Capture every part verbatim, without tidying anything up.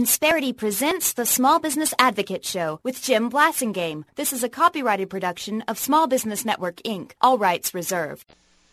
Insperity presents the Small Business Advocate Show with Jim Blasingame. This is a copyrighted production of Small Business Network, Incorporated. All rights reserved.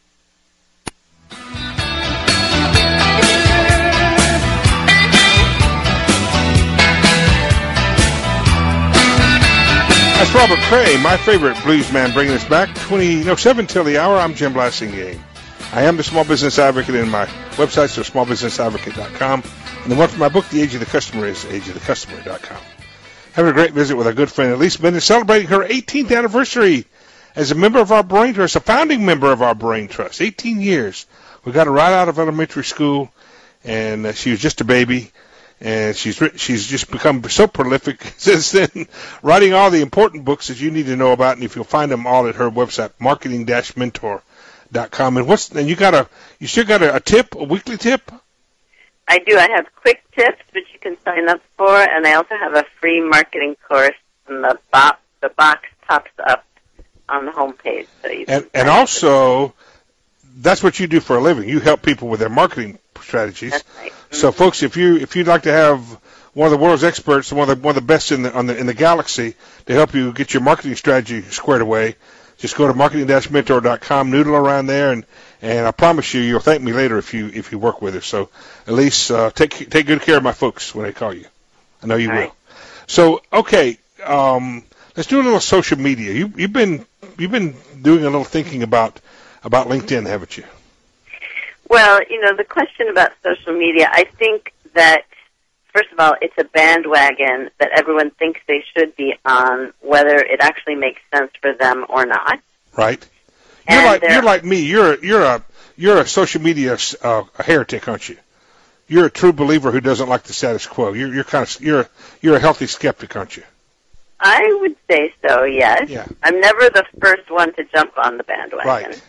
That's Robert Cray, my favorite blues man, bringing us back. twenty, no, seven till the hour. I'm Jim Blasingame. I am the Small Business Advocate, and my websites are small business advocate dot com. And the one for my book, The Age of the Customer, is age of the customer dot com. Having a great visit with our good friend Elise Bennett, celebrating her eighteenth anniversary as a member of our Brain Trust, a founding member of our Brain Trust. eighteen years. We got her right out of elementary school, and uh, she was just a baby. And she's she's just become so prolific since then, writing all the important books that you need to know about. And if you'll find them all at her website, marketing dash mentor dot com. And what's and you got a you still got a, a tip, a weekly tip? I do. I have quick tips which you can sign up for, and I also have a free marketing course. And the box the box pops up on the homepage. So you and and also, that's what you do for a living. You help people with their marketing strategies. That's right. Mm-hmm. So, folks, if you if you'd like to have one of the world's experts, one of the one of the best in the on the in the galaxy to help you get your marketing strategy squared away, just go to marketing dash mentor dot com, noodle around there, and, and I promise you, you'll thank me later if you if you work with her. So, Elise, uh, take take good care of my folks when they call you. I know you All will. right. So, okay, um, let's do a little social media. You you've been you've been doing a little thinking about about LinkedIn, haven't you? Well, you know, the question about social media, I think that, first of all, it's a bandwagon that everyone thinks they should be on, whether it actually makes sense for them or not. Right. You're And like there- you're like me. You're you're a you're a social media uh, a heretic, aren't you? You're a true believer who doesn't like the status quo. You're you're kind of you're you're a healthy skeptic, aren't you? I would say so, yes. Yeah. I'm never the first one to jump on the bandwagon. Right.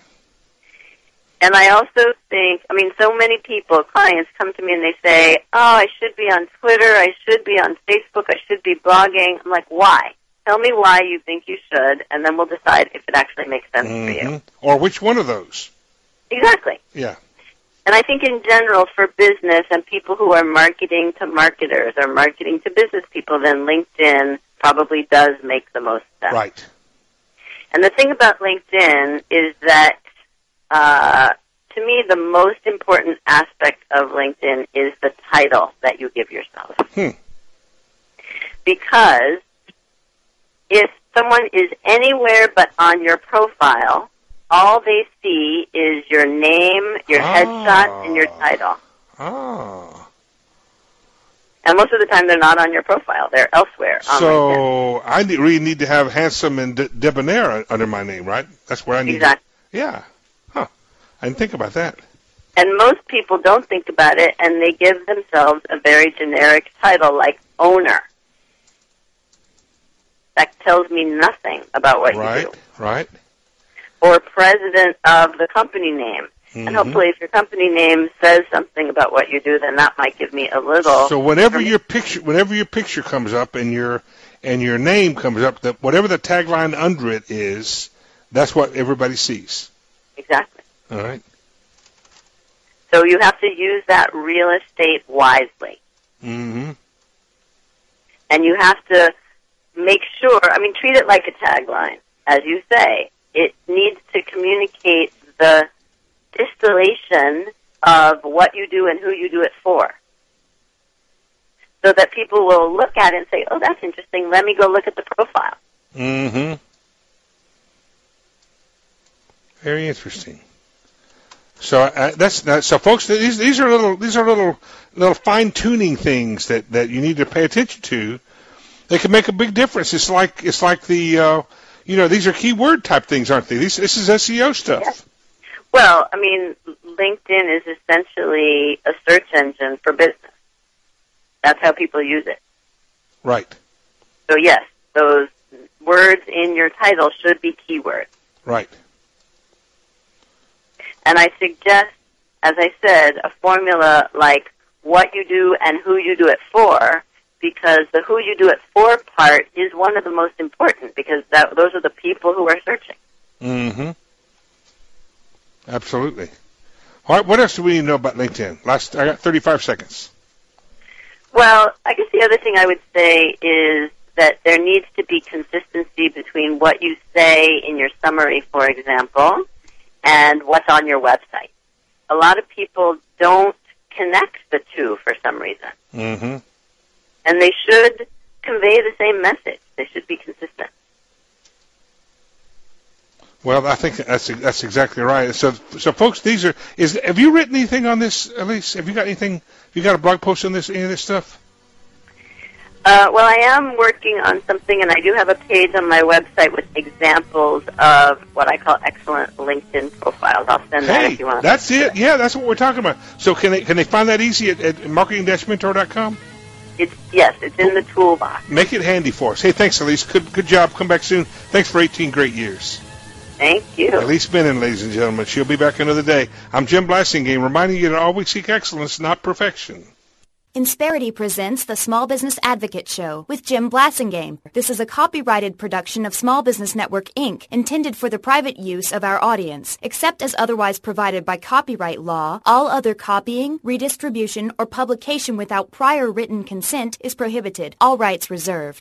And I also think, I mean, so many people, clients come to me and they say, oh, I should be on Twitter, I should be on Facebook, I should be blogging. I'm like, why? Tell me why you think you should, and then we'll decide if it actually makes sense Mm-hmm. for you. Or which one of those? Exactly. Yeah. And I think in general for business and people who are marketing to marketers or marketing to business people, then LinkedIn probably does make the most sense. Right. And the thing about LinkedIn is that Uh, to me, the most important aspect of LinkedIn is the title that you give yourself. Hmm. Because if someone is anywhere but on your profile, all they see is your name, your Ah. headshot, and your title. Ah. And most of the time, they're not on your profile. They're elsewhere on LinkedIn. So I need, really need to have handsome and de- debonair under my name, right? That's where I need. Exactly. To, yeah. Huh. I didn't think about that. And most people don't think about it, and they give themselves a very generic title like owner. That tells me nothing about what Right. you do. Right. Or president of the company name. Mm-hmm. And hopefully if your company name says something about what you do, then that might give me a little... So whenever your picture, whenever your picture comes up and your and your name comes up, that whatever the tagline under it is, that's what everybody sees. Exactly. All right. So you have to use that real estate wisely. Mm-hmm. And you have to make sure, I mean, treat it like a tagline. As you say, it needs to communicate the distillation of what you do and who you do it for. So that people will look at it and say, oh, that's interesting. Let me go look at the profile. Mm-hmm. Very interesting. So uh, that's that. So, folks, these these are little these are little little fine tuning things that, that you need to pay attention to. They can make a big difference. It's like it's like the uh, you know these are keyword type things, aren't they? These this is S E O stuff. Yes. Well, I mean, LinkedIn is essentially a search engine for business. That's how people use it. Right. So yes, those words in your title should be keywords. Right. And I suggest, as I said, a formula like what you do and who you do it for, because the who you do it for part is one of the most important, because that, those are the people who are searching. Mm-hmm. Absolutely. All right, what else do we need to know about LinkedIn? Last, I got thirty-five seconds. Well, I guess the other thing I would say is that there needs to be consistency between what you say in your summary, for example, and what's on your website. A lot of people don't connect the two for some reason. Mm-hmm. And they should convey the same message. They should be consistent. Well, I think that's that's exactly right. So, so folks, these are is. Have you written anything on this, Elise? Have you got anything? Have you got a blog post on this? Any of this stuff? Uh, well, I am working on something, and I do have a page on my website with examples of what I call excellent LinkedIn profiles. I'll send that Hey, if you want. that's it. Yeah, that's what we're talking about. So, can they can they find that easy at, at marketing dash mentor dot com? It's yes, it's in the toolbox. Make it handy for us. Hey, thanks, Elise. Good good job. Come back soon. Thanks for eighteen great years. Thank you. Elise Bennon, ladies and gentlemen. She'll be back another day. I'm Jim Blasingame, reminding you to always seek excellence, not perfection. Insperity presents the Small Business Advocate Show with Jim Blasingame. This is a copyrighted production of Small Business Network, Incorporated, intended for the private use of our audience. Except as otherwise provided by copyright law, all other copying, redistribution, or publication without prior written consent is prohibited. All rights reserved.